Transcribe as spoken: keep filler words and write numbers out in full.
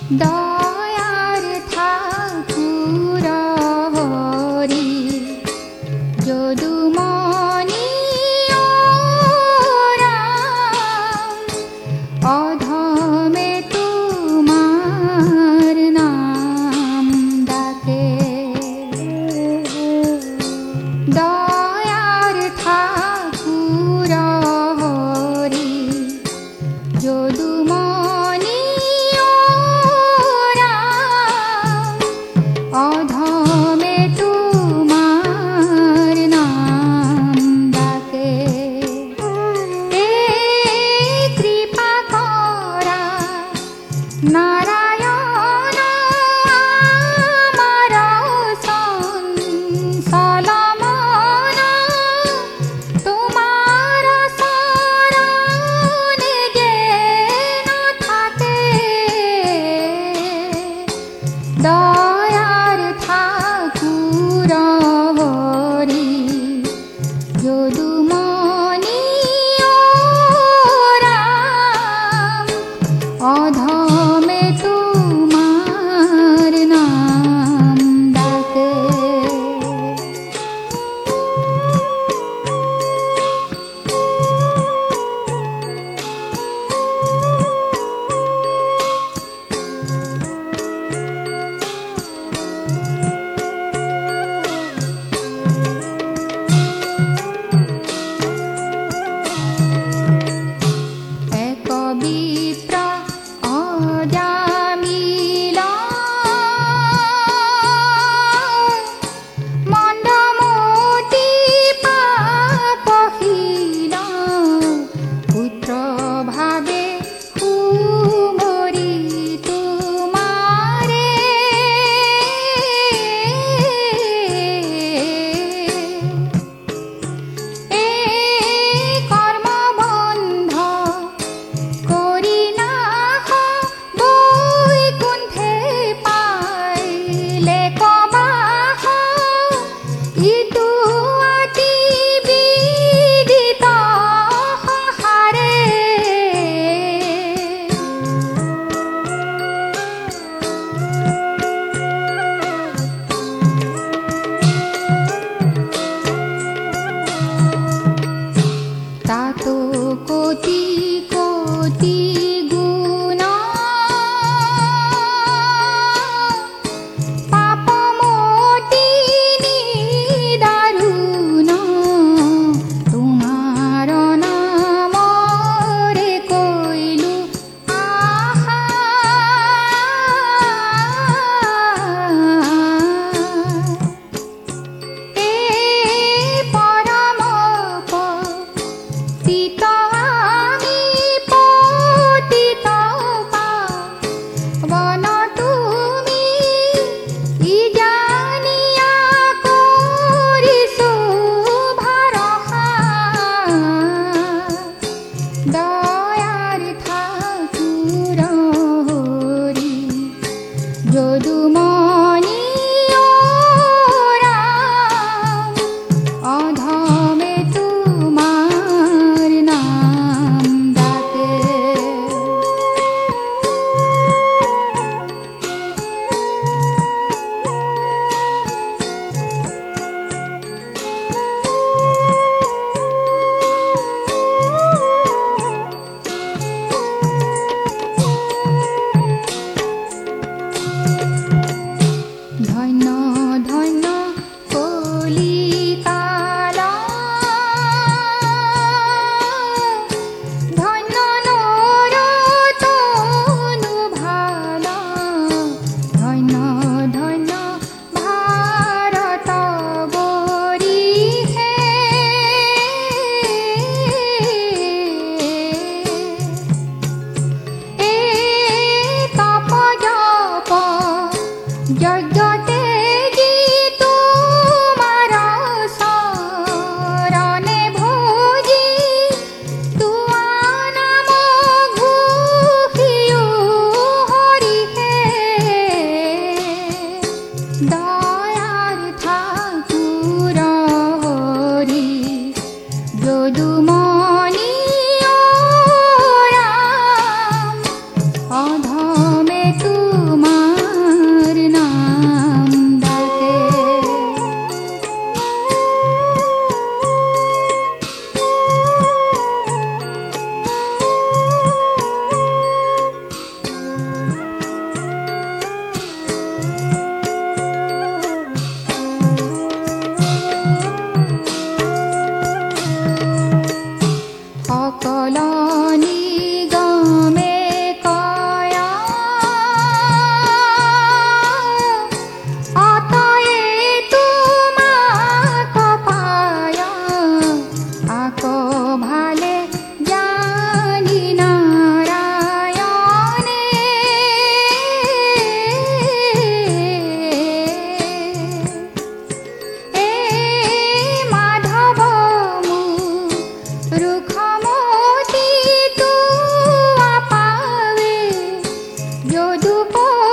দয়ার ঠাকুর হরি যদুমণি অধমে তোমার নাম ডাকে দয়ার ঠাকুর হরি যদুমণি অধমে তোমার নাম ডাকে এ কৃপা করা নারায়ণ আমার সলমন তোমার শরণে যেন থাকে দয়ার ঠাকুর হরি যদুমণি অধমে তোমার নাম ডাকে এক বিপ্র অজামিল মন্দমতি পাপহীন পুত্র ভাবে কুমরি তোমারে এ কর্মবন্ধ করি না বৈকুণ্ঠে পাইলে কবাহ ইতু অতি বিদিত হারে তাতো কোটি কোটি গুণ পাপ মোটিনি দারুণ তোমার নামরে কইলু আহা এ পরম পতিত আমি পতিত পাবন তুমি ই জানিয়া করিছো ভরসা দয়ার ঠাকুর হরি যদুমণি অধমে তোমার নাম ডাকে দুপৰীয়া